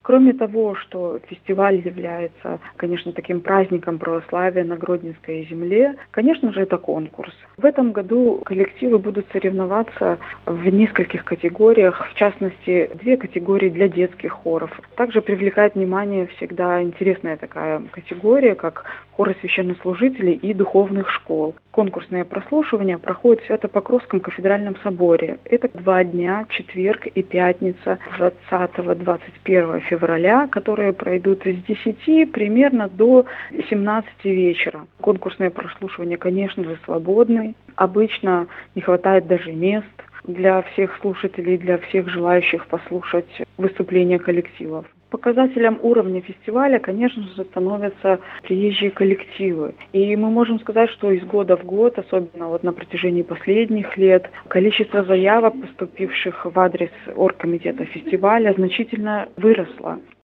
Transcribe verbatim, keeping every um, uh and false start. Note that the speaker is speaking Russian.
Кроме того, что фестиваль является, конечно, таким праздником православия на Гродненской земле, конечно же, это конкурс. В этом году коллективы будут соревноваться в нескольких категориях, в частности, две категории для детских хоров. Также привлекает внимание всегда интересная такая категория, как хоры священнослужителей и духовных школ. Конкурсное прослушивание проходит в Свято-Покровском кафедральном соборе. Это два дня, четверг и пятница, двадцатого-двадцать первого февраля, которые пройдут с десяти примерно до семнадцати вечера. Конкурсное прослушивание, конечно же, свободное. Обычно не хватает даже мест для всех слушателей, для всех желающих послушать выступления коллективов. Показателем уровня фестиваля, конечно же, становятся приезжие коллективы. И мы можем сказать, что из года в год, особенно вот на протяжении последних лет, количество заявок, поступивших в адрес оргкомитета фестиваля, значительно выросло.